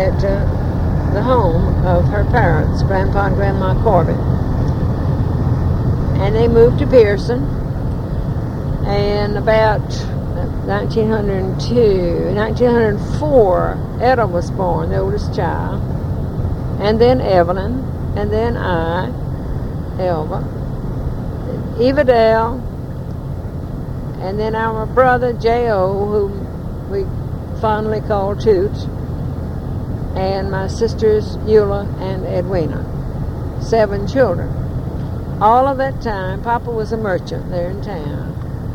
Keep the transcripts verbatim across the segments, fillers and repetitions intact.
at uh, the home of her parents, Grandpa and Grandma Corbett. And they moved to Pearson. And about nineteen oh two, nineteen oh four, Etta was born, the oldest child. And then Evelyn, and then I, Elva, Eva Dale, and then our brother J O, whom we fondly call Toots, and my sisters Eula and Edwina. Seven children. All of that time, Papa was a merchant there in town,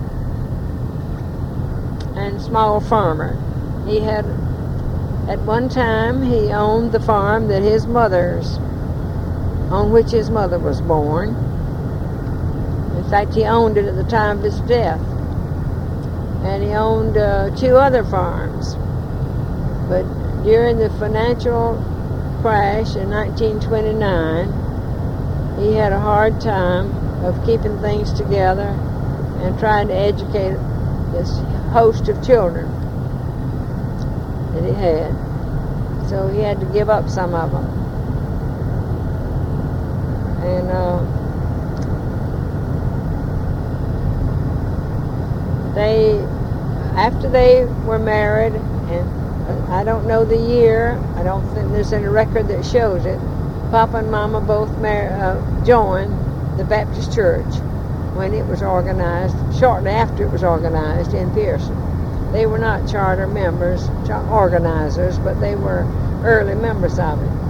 and small farmer. He had, at one time, he owned the farm that his mother's, on which his mother was born. In fact, he owned it at the time of his death. And he owned uh, two other farms. But during the financial crash in nineteen twenty-nine, he had a hard time of keeping things together and trying to educate this host of children that he had. So he had to give up some of them. And uh, they, after they were married, and I don't know the year, I don't think there's any record that shows it, Papa and Mama both mar- uh, joined the Baptist Church when it was organized, shortly after it was organized in Pearson. They were not charter members, organizers, but they were early members of it.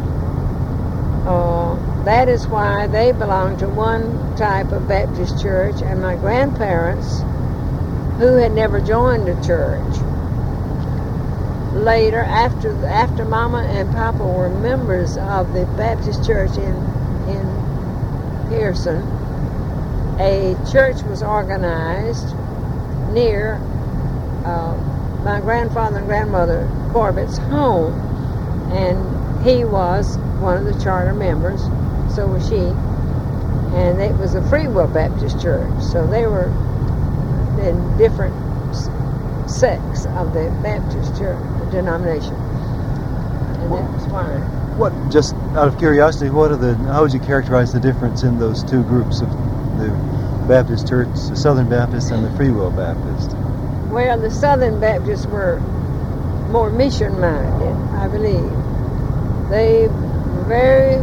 Uh, that is why they belonged to one type of Baptist church, and my grandparents, who had never joined a church, later, after after Mama and Papa were members of the Baptist church in in Pearson, a church was organized near uh, my grandfather and grandmother Corbett's home, and he was one of the charter members, so was she, and it was a Free Will Baptist church, so they were in different sects of the Baptist church denomination, and that was why. What, just out of curiosity, what are the, how would you characterize the difference in those two groups of the Baptist church, the Southern Baptist and the Free Will Baptist? Well, the Southern Baptists were more mission-minded, I believe. They were very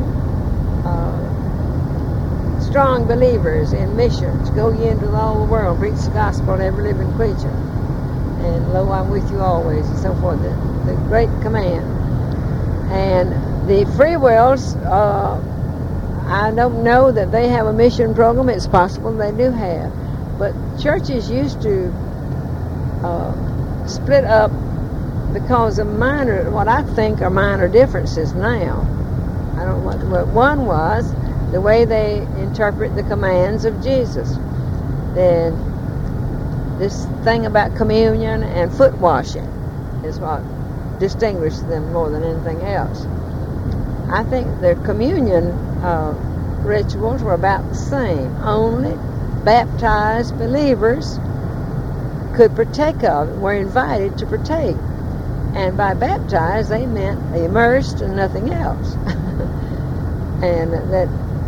uh, strong believers in missions. Go ye into all the world, preach the gospel to every living creature, and lo, I'm with you always, and so forth. The, the great command. And the Free Wills, uh, I don't know that they have a mission program. It's possible they do have. But churches used to uh, split up because of minor, what I think are minor differences now. I don't know what, what one was, the way they interpret the commands of Jesus. Then this thing about communion and foot washing is what distinguishes them more than anything else. I think their communion uh, rituals were about the same. Only baptized believers could partake of it, were invited to partake. And by baptized, they meant immersed and nothing else. and that,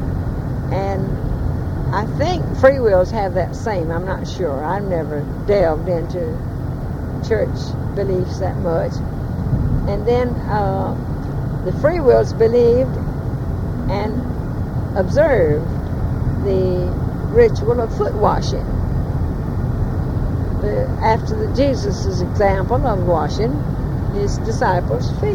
and I think Free Wills have that same. I'm not sure. I've never delved into church beliefs that much. And then uh, the Free Wills believed and observed the ritual of foot washing. The, after the Jesus' example of washing his disciples' feet.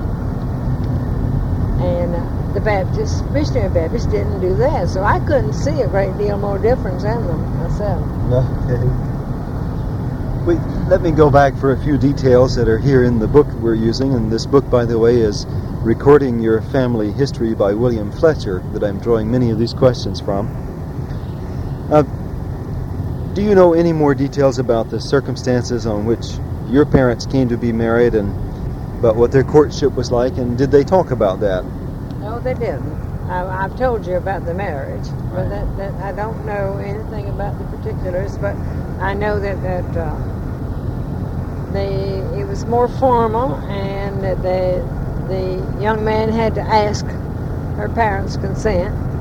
And uh, the Baptist, missionary Baptists didn't do that, so I couldn't see a great deal more difference in them myself. Okay. Wait, let me go back for a few details that are here in the book we're using, and this book, by the way, is Recording Your Family History by William Fletcher, that I'm drawing many of these questions from. Uh, do you know any more details about the circumstances on which your parents came to be married, and about what their courtship was like, and did they talk about that? No, they didn't. I, I've told you about the marriage, but that, that I don't know anything about the particulars, but I know that, that uh, they it was more formal, and that they the young man had to ask her parents' consent,